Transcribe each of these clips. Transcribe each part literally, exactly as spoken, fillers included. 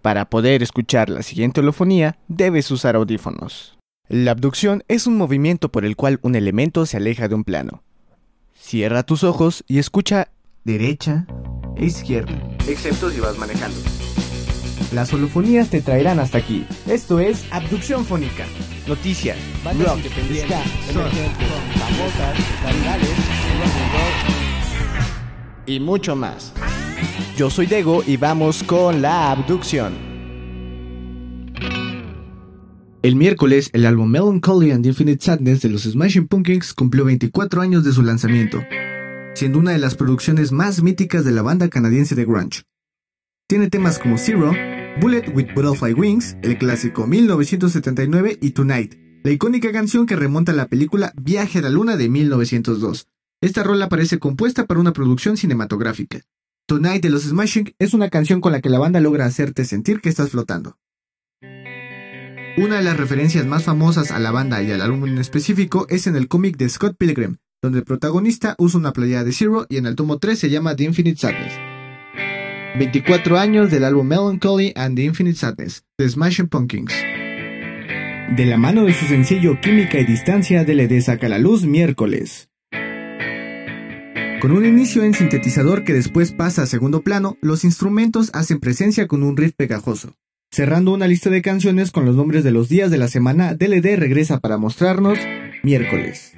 Para poder escuchar la siguiente holofonía, debes usar audífonos. La abducción es un movimiento por el cual un elemento se aleja de un plano. Cierra tus ojos y escucha derecha e izquierda, excepto si vas manejando. Las holofonías te traerán hasta aquí. Esto es Abducción Fónica. Noticias, bandas rock, independientes, ska, emergentes, famosas, virales, y mucho más. Yo soy Dego y vamos con la abducción. El miércoles, el álbum Melancholy and Infinite Sadness de los Smashing Pumpkins cumplió veinticuatro años de su lanzamiento, siendo una de las producciones más míticas de la banda canadiense de grunge. Tiene temas como Zero, Bullet with Butterfly Wings, el clásico mil novecientos setenta y nueve y Tonight, la icónica canción que remonta a la película Viaje a la Luna de mil novecientos dos. Esta rola parece compuesta para una producción cinematográfica. Tonight de los Smashing es una canción con la que la banda logra hacerte sentir que estás flotando. Una de las referencias más famosas a la banda y al álbum en específico es en el cómic de Scott Pilgrim, donde el protagonista usa una playera de Zero y en el tomo tres se llama The Infinite Sadness. veinticuatro años del álbum Melancholy and the Infinite Sadness, de Smashing Pumpkins. De la mano de su sencillo Química y Distancia, D L D saca a la luz miércoles. Con un inicio en sintetizador que después pasa a segundo plano, los instrumentos hacen presencia con un riff pegajoso. Cerrando una lista de canciones con los nombres de los días de la semana, D L D regresa para mostrarnos miércoles.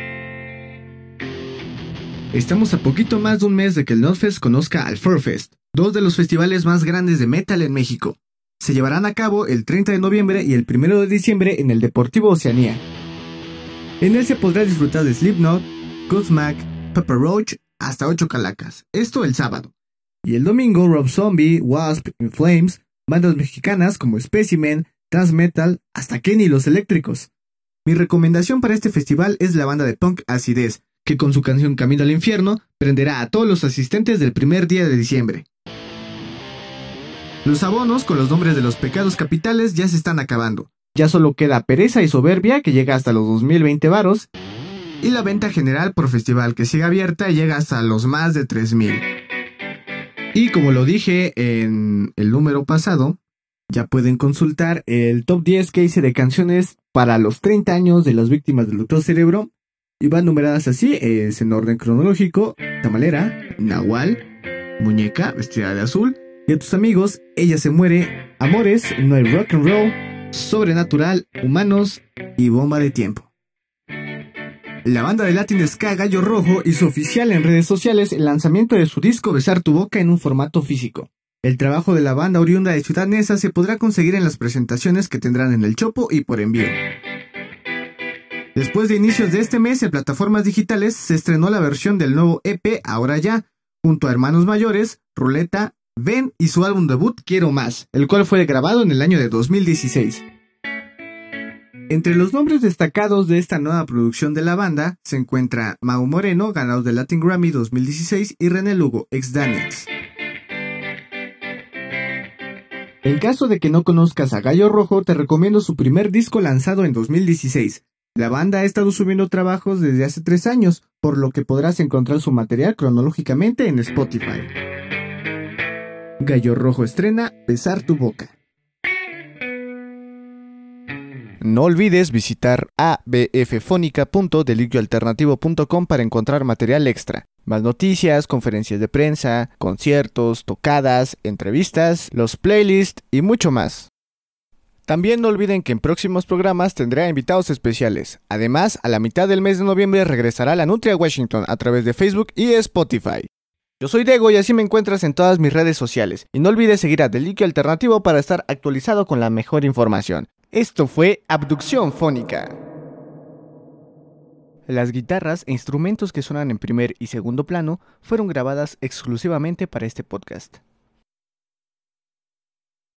Estamos a poquito más de un mes de que el Notfest conozca al Furfest, dos de los festivales más grandes de metal en México. Se llevarán a cabo el treinta de noviembre y el primero de diciembre en el Deportivo Oceanía. En él se podrá disfrutar de Slipknot, Godsmack, Papa Roach, hasta ocho calacas, esto el sábado. Y el domingo Rob Zombie, Wasp, In Flames, bandas mexicanas como Specimen, Dance Metal, hasta Kenny los Eléctricos. Mi recomendación para este festival es la banda de punk Acidez, que con su canción Camino al Infierno prenderá a todos los asistentes del primer día de diciembre. Los abonos con los nombres de los pecados capitales ya se están acabando. Ya solo queda Pereza y Soberbia, que llega hasta los dos mil veinte varos, y la venta general por festival, que sigue abierta y llega hasta los más de tres mil. Y como lo dije en el número pasado, ya pueden consultar el top diez que hice de canciones para los treinta años de las víctimas del Doctor Cerebro. Y van numeradas así, es en orden cronológico: Tamalera, Nahual, Muñeca, vestida de azul, y a tus amigos, Ella se muere, Amores, No hay rock and roll, Sobrenatural, Humanos y Bomba de tiempo. La banda de Latin Ska Gallo Rojo hizo oficial en redes sociales el lanzamiento de su disco Besar tu boca en un formato físico. El trabajo de la banda oriunda de Ciudad Neza se podrá conseguir en las presentaciones que tendrán en el Chopo y por envío. Después de inicios de este mes en plataformas digitales se estrenó la versión del nuevo E P Ahora Ya, junto a Hermanos Mayores, Ruleta, Ven y su álbum debut Quiero Más, el cual fue grabado en el año de dos mil dieciséis. Entre los nombres destacados de esta nueva producción de la banda se encuentra Mau Moreno, ganador del Latin Grammy dos mil dieciséis, y René Lugo, ex Danex. En caso de que no conozcas a Gallo Rojo, te recomiendo su primer disco lanzado en dos mil dieciséis. La banda ha estado subiendo trabajos desde hace tres años, por lo que podrás encontrar su material cronológicamente en Spotify. Gallo Rojo estrena Besar tu boca. No olvides visitar a b f fónica punto delirio alternativo punto com para encontrar material extra. Más noticias, conferencias de prensa, conciertos, tocadas, entrevistas, los playlists y mucho más. También no olviden que en próximos programas tendré invitados especiales. Además, a la mitad del mes de noviembre regresará la Nutria Washington a través de Facebook y Spotify. Yo soy Dego y así me encuentras en todas mis redes sociales. Y no olvides seguir a Deliquio Alternativo para estar actualizado con la mejor información. Esto fue Abducción Fónica. Las guitarras e instrumentos que suenan en primer y segundo plano fueron grabadas exclusivamente para este podcast.